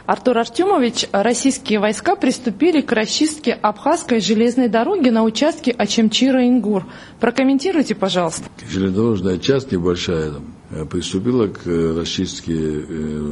Артур Артемович, российские войска приступили к расчистке Абхазской железной дороги на участке Очамчира-Ингур. Прокомментируйте, пожалуйста. Железнодорожная часть небольшая приступила к расчистке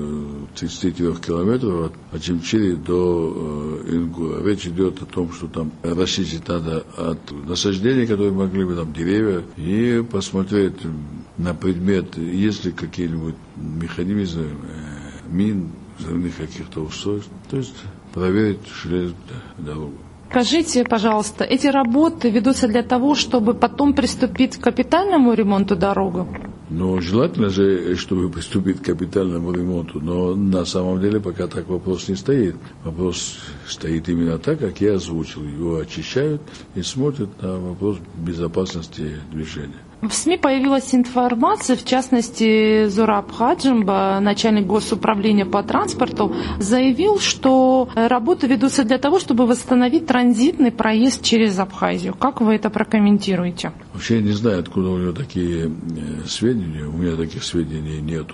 33 километров от Очамчири до Ингура. Речь идет о том, что там расчистить надо от насаждений, которые могли бы, там деревья, и посмотреть на предмет, есть ли какие-нибудь механизмы, мин, взрывных каких-то устройств, то есть проверить железную дорогу. Скажите, пожалуйста, эти работы ведутся для того, чтобы потом приступить к капитальному ремонту дороги? Ну, желательно же, чтобы приступить к капитальному ремонту, но на самом деле пока так вопрос не стоит. Вопрос стоит именно так, как я озвучил. Его очищают и смотрят на вопрос безопасности движения. В СМИ появилась информация, в частности, Зураб Хаджимба, начальник госуправления по транспорту, заявил, что работы ведутся для того, чтобы восстановить транзитный проезд через Абхазию. Как вы это прокомментируете? Вообще я не знаю, откуда у него такие сведения. У меня таких сведений нету.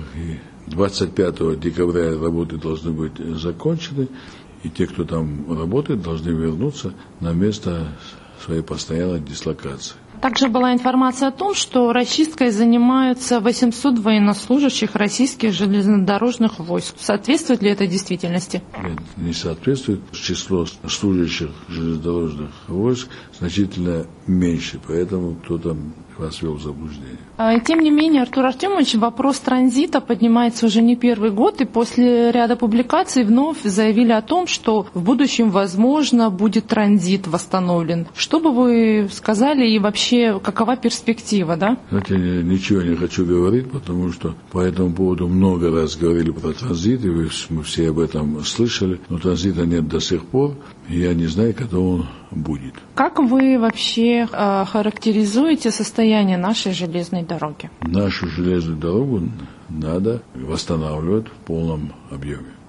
И 25 декабря работы должны быть закончены, и те, кто там работает, должны вернуться на место своей постоянной дислокации. Также была информация о том, что расчисткой занимаются 800 военнослужащих российских железнодорожных войск. Соответствует ли это действительности? Нет, не соответствует. Число служащих железнодорожных войск значительно меньше, поэтому кто-то вас ввел в заблуждение. Тем не менее, Артур Артемович, вопрос транзита поднимается уже не первый год, и после ряда публикаций вновь заявили о том, что в будущем, возможно, будет транзит восстановлен. Что бы вы сказали и вообще, какова перспектива, да? Знаете, я ничего не хочу говорить, потому что по этому поводу много раз говорили про транзит, и мы все об этом слышали, но транзита нет до сих пор, и я не знаю, когда он будет. Как вы вообще характеризуете состояние нашей железной дороги? Нашу железную дорогу надо восстанавливать в полном объеме.